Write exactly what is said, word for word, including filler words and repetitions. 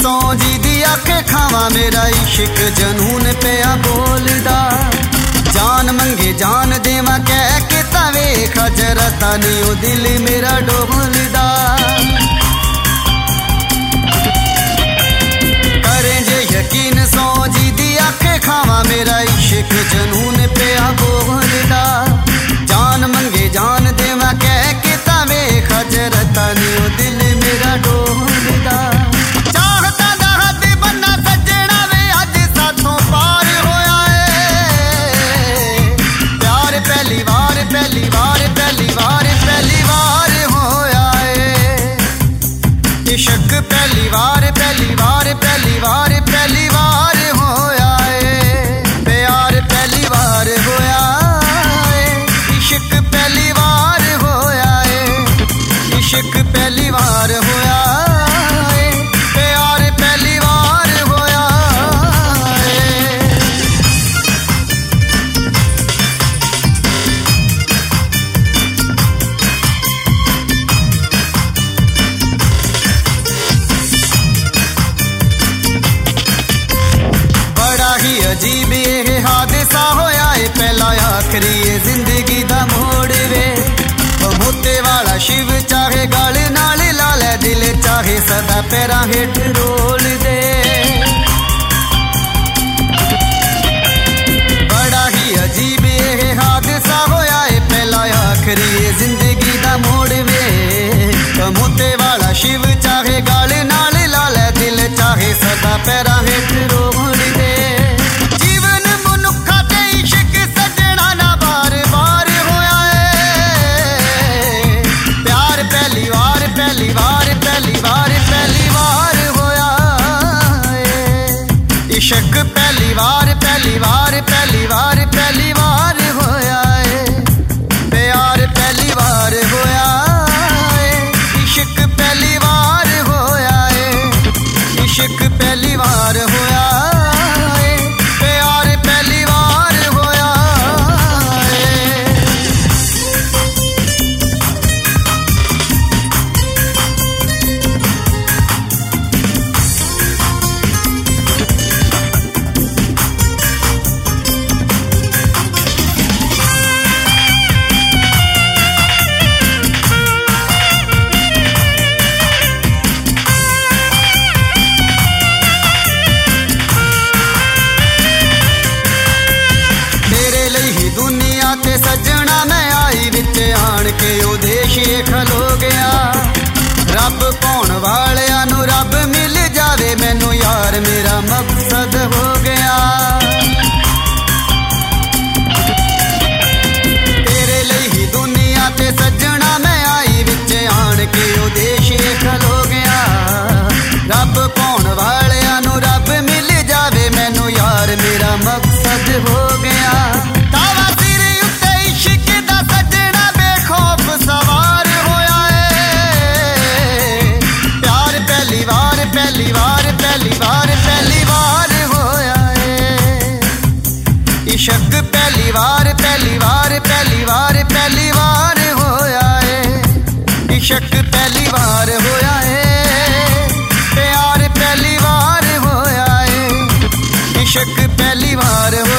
सौ जी दी अख खावा मेरा इश्क जनून पिया बोलदा। जान मंगे जान देवा कह के तवे खजरता नहीं ओ दिल मेरा डोलदा। करें जे यकीन सौ जी दी अख खावा मेरा इश्क जनून पिया बोलदा। जान मंगे जान देवा कह के तवे खजरता नहीं ओ दिल मेरा डोलदा। चाहता दा हद बन्ना सजना वे अज साथों पार होया है। प्यार पहली बार पहली बार पहली बार पहली बार होया है। इश्क पहली बार पहली बार पहली बार पहली बार होया है। प्यार पहली बार होया है। इश्क पहली बार होया है। इश्क पहली बार होया है। प्यार पहली बार होया है। बड़ा ही अजीब ये हादसा होया है। पहला आखिरी ये जिंदगी दा मोड़ वे। मोते वाला शिव चाहे गल नाल ला ले दिल चाहे सदा पैरां हेठ रोल दे। बड़ा ही अजीब ये हादसा होया है। पहला आखिरी ये जिंदगी दा मोड़ वे। मोते वाला शिव चाहे गल नाल ला ले दिल चाहे सदा पैरां हेठ रोल दे। जीवन मनुखा ते इश्क सजना ना बार बार होया है। प्यार पहली बार पहली बार पहली बार पहली बार होया है। इश्क पहली बार पहली बार पहली बार पहली बार होया है। प्यार पहली बार होया है। इश्क पहली बार होया है। इश्क पहली बार होया है। प्यार पहली बार होया है। तेरे लिए ही दुनिया ते सजना मैं आई विच आन के ओ देश खलो गया। रब पाउण वालियां नू रब मिल जावे मैनू यार मेरा मकसद हो गया। तेरे लिए ही दुनिया ते सजना मैं आई विच आन के ओ देश खलो गया। रब पाउण वालियां नू रब मिल जावे मैनू यार मेरा मकसद हो गया। तावा सिर उत्ते इश्क दा सजना बेखौफ सवार होया है। प्यार पहली बार पहली बार पहली बार पहली बार होया है। इश्क पहली बार पहली बार पहली बार पहली बार होया है। इश्क पहली बार होया है। प्यार पहली बार होया है। इश्क पहली बार होया